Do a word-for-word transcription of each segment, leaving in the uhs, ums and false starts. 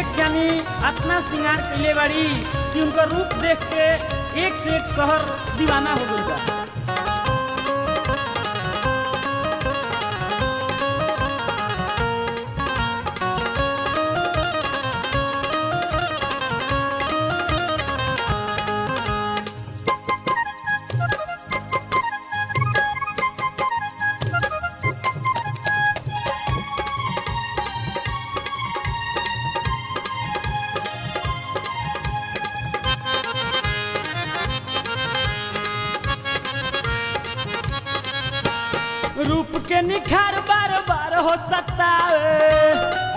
एक जानी अपना श्रृंगार कैले बाड़ी कि उनका रूप देख के एक से एक शहर दीवाना हो गइल बा। रूप के निखार बार बार हो सकता है,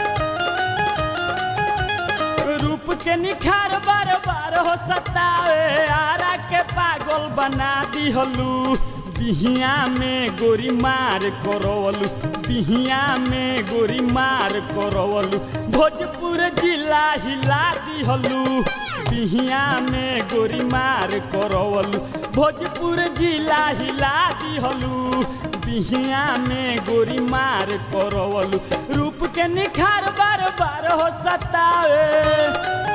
रूप के निखार बार बार हो सकता है। आरा के पागल बना दी हलू, बिहिया में गोरी मार करवलू, बिहिया में गोरी मार करवलू। भोजपुर जिला हिला दी हलू, बिहिया में गोरी मार करवलू। भोजपुर जिला हिला दी हलू, बिहिया में गोरी मार करवलू। रूप के निखार बार बार हो सकता है,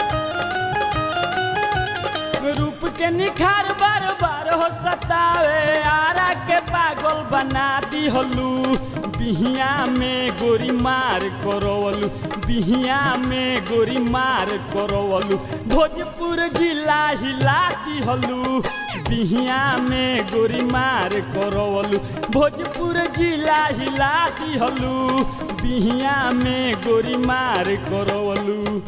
रूप के निखार बार बार हो सकता है। आरा के पागल बना दी हलू, बिहिया में गोरी मार करवलू, बिहिया में गोरी मार करवलू। भोजपुर जिला हिला दी हलू, बिहिया में गोरी मार करवलू। भोजपुर जिला हिला दी हलू, बिहिया में गोरी मार करवलू।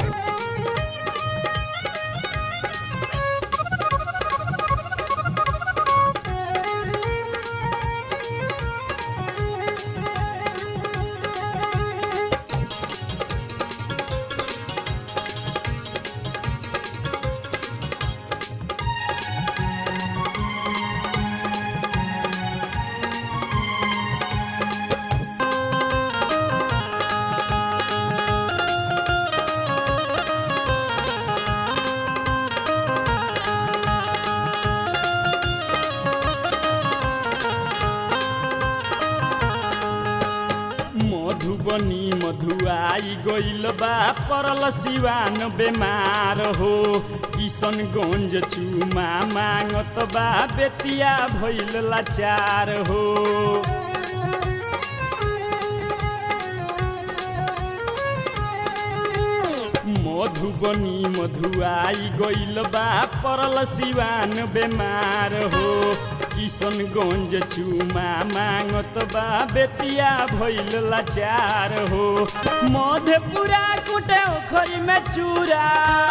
मधुबनी मधुआई गइल बा परल सिवान बेमार हो। किशनगंज चुमा मांगत बा बेतिया भइल लाचार हो। मधुबनी मधुआई गइल बा परल सिवान बेमार हो। किशनगंज चुमा मांगत बा बेतिया भइल लाचार हो। मधेपुरा कुटे ओखरी में चूरा,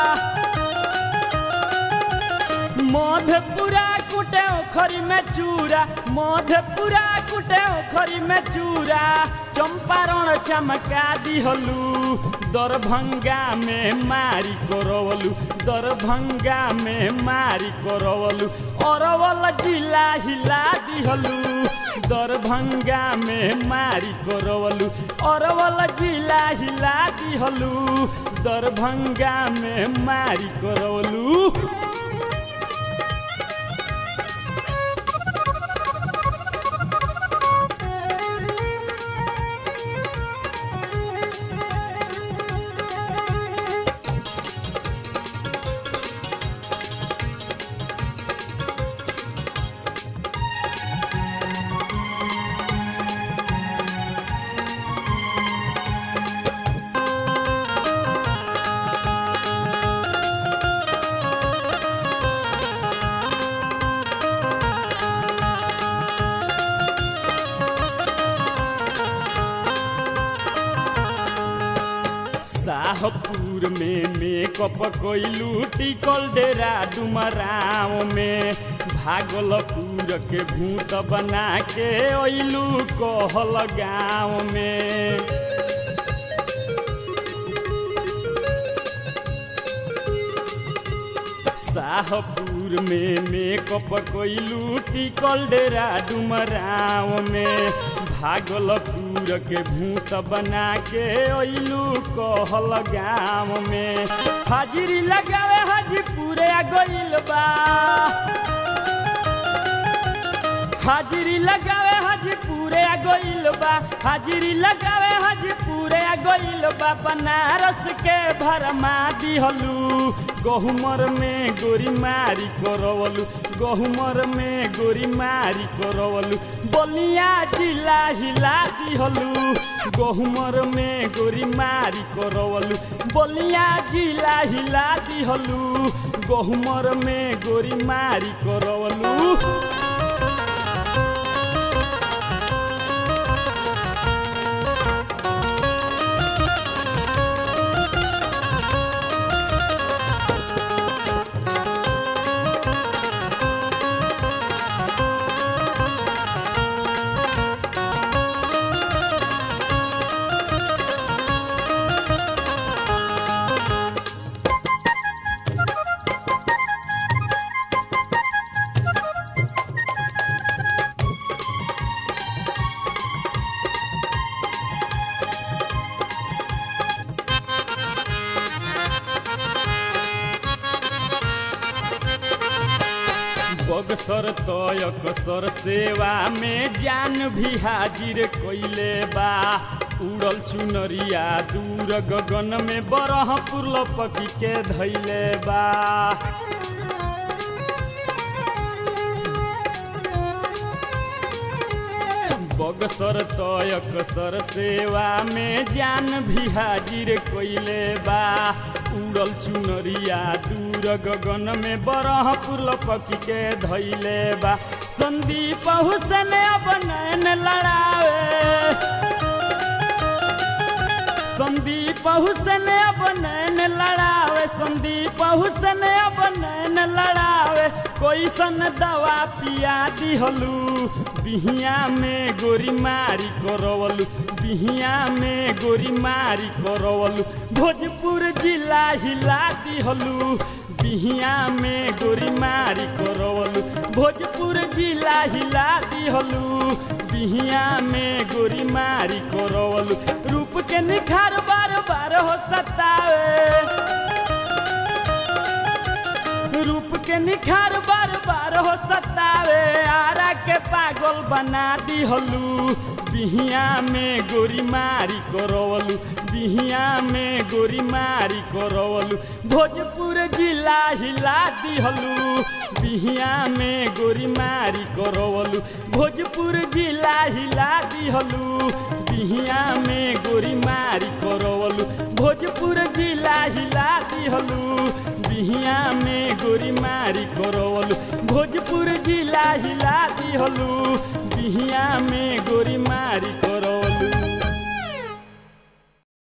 मधेपुरा कुटे ओखरी में चूरा, मधेपुरा कुटे ओखरी में चूरा। चंपारण चमका दिहलू, दरभंगा में मारी करवलू, दरभंगा में मारी करवलू। अरवल जिला हिला दिहलू, दरभंगा में मारी करवलू। अरवल जिला हिला दिहलू, दरभंगा में मारी करवलू। शाहपुर में मेकअप कइलू टिकल डेरा डुमराव में। भागलपुर के भूत बना के अइलू कहल गाँव में। शाहपुर में मेकअप कइलू टिकल डेरा डुमराव में। भागलपुर के भूत बना के अइलू कहल गाँव में। हाजिरी लगावे हाजीपुर आ गइल बा, हाजिरी लगावे हाजीपुरे आ गइल बा हाजिरी लगावे हाजीपुरे आ गइल बा बनारस के भरमा दिहलू गहुमर में गोरी मारी करवलू गहुमर में गोरी मारी करवलू बलिया जिला हिला दिहलू गहुमर में गोरी मारी करवलू बलिया जिला हिला दिहलू गहुमर में गोरी मारी करवलू बगसर तयक सर सेवा में जान भी हाजिर कइले बा उड़ल चुनरिया दूर गगन में बरहपुर लपकी के धैले बा बगसर तयक सर सेवा में जान भी हाजिर कइले बा उड़ल चुनरिया दूर गगन में बरहपुर लपकी के धैले बा संदीप हुसैन अब नैन लड़ावे संदीप हुसैन अब नैन लड़ावे संदीप हुसैन अब नैन लड़ावे कोई सन दवा पिया दिहलू बिहिया में गोरी मारी करवलू बिहिया में गोरी मारी करवलू भोजपुर जिला हिला दिहलू बिहिया में गोरी मारी करवलू भोजपुर जिला हिला दिहलू बिहिया में गोरी मारी करवलू रूप के निखार बार बार हो सतावे रूप के निखार बार बार हो सतावे आरा के पागल बना दिहलू बिहिया में गोरी मारी करवलू बिहिया में गोरी मारी करवलू भोजपुर जिला हिला दिहलू बिहिया में गोरी मारी करवलू भोजपुर जिला हिला दिहलू बिहिया में गोरी मारी करवलू भोजपुर जिला हिला दिहलू बिहिया में गोरी मारी करवलू भोजपुर जिला हिला दिहलू बिहिया में गोरी मारी